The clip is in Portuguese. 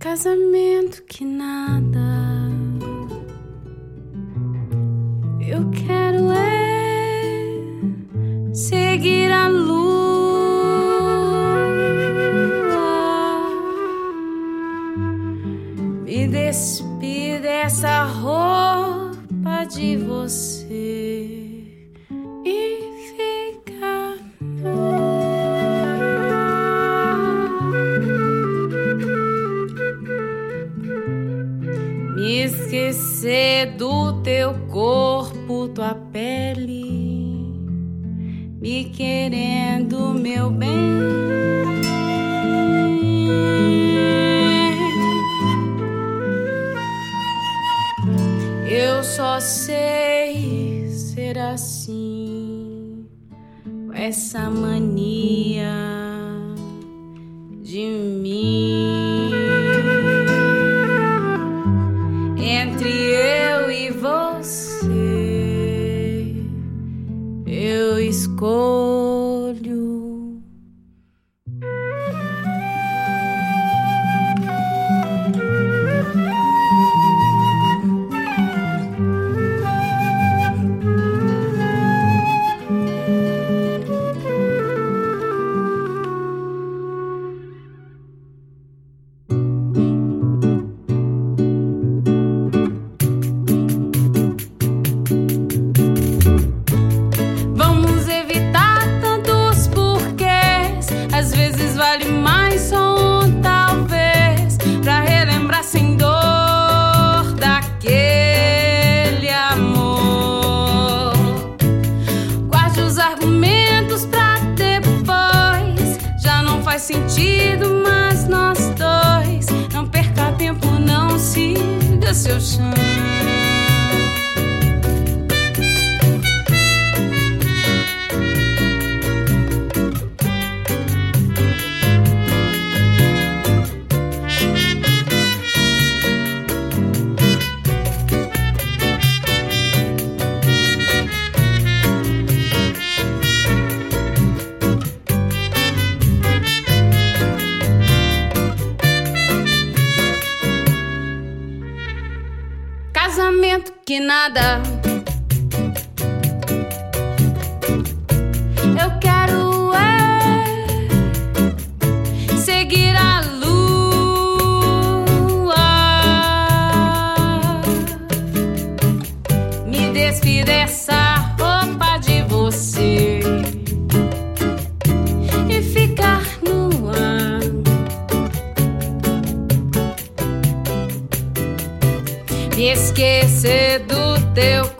Casamento que nada, eu quero seguir a lua, me despir dessa roupa de você e ficar me esquecer do teu corpo, tua pele, me querendo, meu bem. Eu só sei ser assim, com essa mania de mim. Entre eu e você, eu escolho. Sentido, mas nós dois, não perca tempo, não siga seu chão. Casamento que nada, eu quero seguir a lua, me despir dessa roupa de você e ficar no ar. Me esquecer do teu